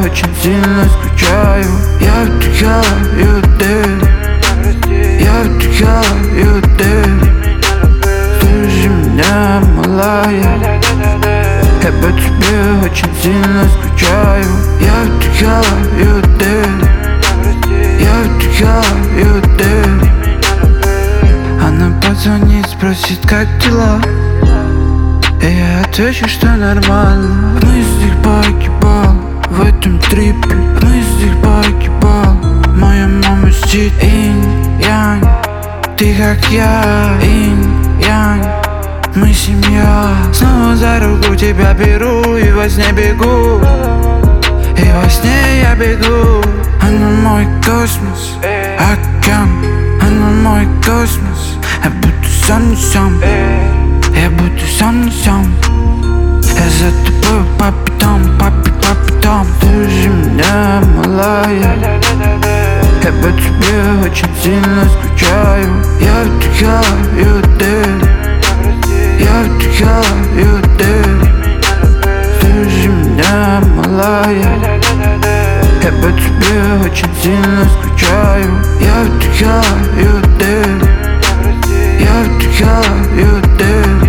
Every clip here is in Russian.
очень сильно скучаю. Я вдыхаю дым, я вдыхаю дым. Слушай меня, малая, я по тебе очень сильно скучаю. Я вдыхаю дым, я вдыхаю дым. Она позвонит, спросит, как дела, и я отвечу, что нормально. В мыслях погибал, в этом трипе, в мыслях погибал. Моя мама сидит, инь-янь, ты как я, инь-янь. Мы семья, снова за руку тебя беру и во сне бегу, и во сне я бегу. Она мой космос, океан, она мой космос. Я буду сам не сам, я буду сам не сам. Я за тобой по пятам, по пятам. Слушай меня, малая, я по тебе очень сильно скучаю. Я вдыхаю дым, я вдыхаю дым. Слушай меня, малая, я по тебе очень сильно скучаю. Я вдыхаю дым, я вдыхаю дым.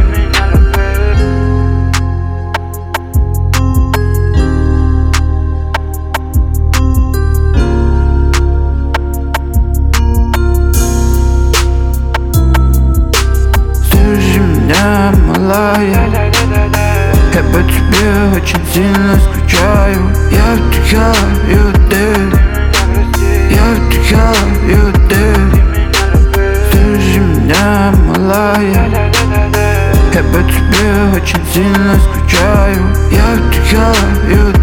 Слушай меня, малая, я по тебе очень сильно скучаю. Я вдыхаю дым, я вдыхаю дым. Слушай меня, малая, я по тебе очень сильно скучаю. Я вдыхаю